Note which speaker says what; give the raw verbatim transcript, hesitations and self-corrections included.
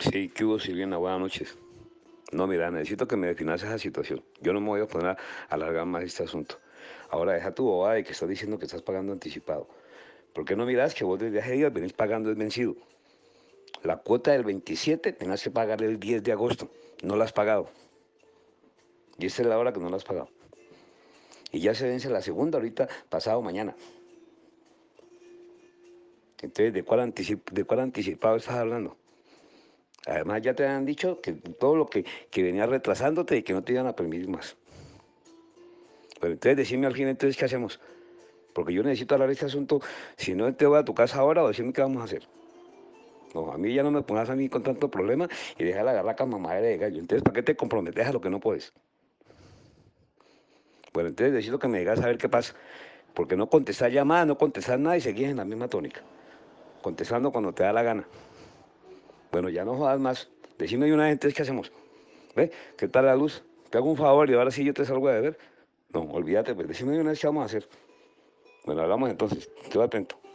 Speaker 1: Sí, ¿qué hubo, Silvina? Buenas noches. No, mira, necesito que me definas esa situación. Yo no me voy a poner a alargar más este asunto. Ahora, deja tu bobada de que estás diciendo que estás pagando anticipado. ¿Por qué no miras que vos desde hace días venís pagando el vencido? La cuota del veintisiete tengas que pagar el diez de agosto. No la has pagado. Y esta es la hora que no la has pagado. Y ya se vence la segunda ahorita, pasado mañana. Entonces, ¿de cuál, anticip- de cuál anticipado estás hablando? Además, ya te han dicho que todo lo que, que venía retrasándote y que no te iban a permitir más. Pero entonces decime al fin, entonces, ¿qué hacemos? Porque yo necesito hablar de este asunto. Si no, te voy a tu casa ahora o decirme qué vamos a hacer. No, a mí ya no me pongas a mí con tanto problema y deja la garraca mamadera de gallo. Entonces, ¿para qué te comprometes a lo que no puedes? Bueno, entonces necesito que me digas a ver qué pasa. Porque no contestar llamadas, no contestar nada y seguís en la misma tónica. Contestando cuando te da la gana. Bueno, ya no jodas más. Decime de una vez, entonces, ¿qué hacemos? ¿Ve? ¿Qué tal la luz? Te hago un favor y ahora sí yo te salgo a beber. No, olvídate, pues decime de una vez qué vamos a hacer. Bueno, hablamos entonces. Quedo atento.